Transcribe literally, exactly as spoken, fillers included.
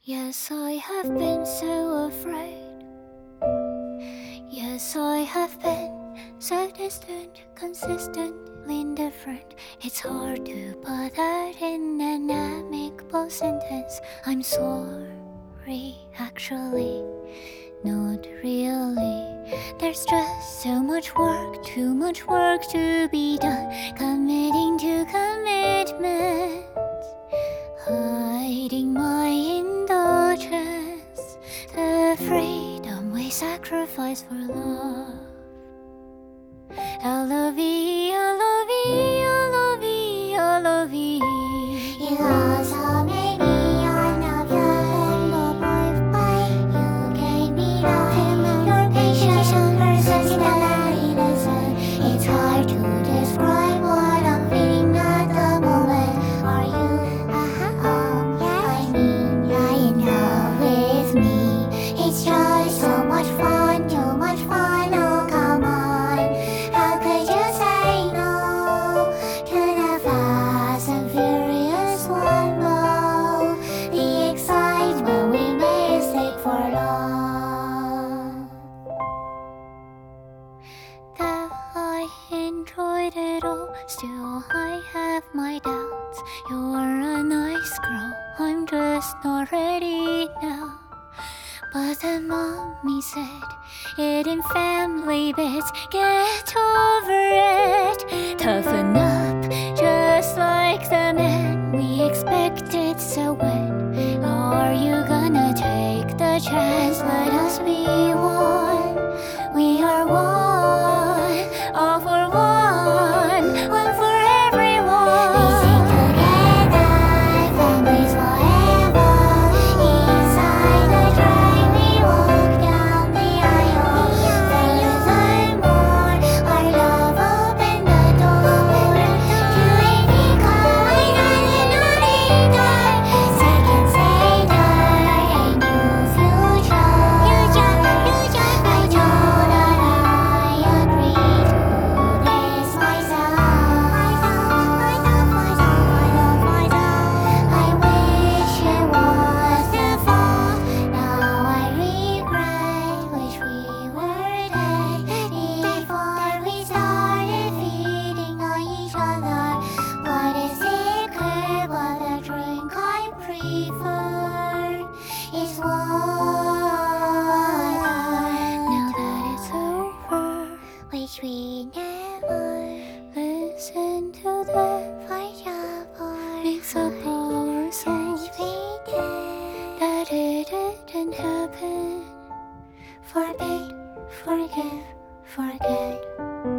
Yes, I have been so afraid. Yes, I have been so distant, consistently indifferent. It's hard to put that in an amicable sentence. I'm sorry, actually, not really. There's just so much work, too much work to be done. Committing to commitments, hiding my indulgence, the freedom we sacrifice for love. L O V E, L O V E, L O V E, L O V E. You also made me on a young boy. You gave me love, your patience and personality. It's hard to describe what I'm feeling at the moment. Are you? Uh-huh. Oh, yes. I mean, you're in love with me. It's just so much fun, too much fun. Oh, come on. How could you say no to the fast and furious one? No, the excitement we mistake for love. That I enjoyed it all, still I have my doubts. You're a nice girl, I'm just not ready now. But then mommy said it in family bits. Get over it, toughen up, just like the man we expected. So when are you gonna take the chance? Let us be one. We are one, all for one, one for everyone. We sing together, families forever. Inside the train we walk down the aisle. Then you learn more, our love opened the door to a becoming another. Seconds later, a new future. I know that I agree to this myself. I wish it was the fall. Now I regret. Wish we were dead before we started feeding on each other. What is it, curb? But the drink I prefer is water. Now that it's over, Wish we never listen to the fight up mix up our souls. we did. That it didn't happen. Forbid, forgive, forget.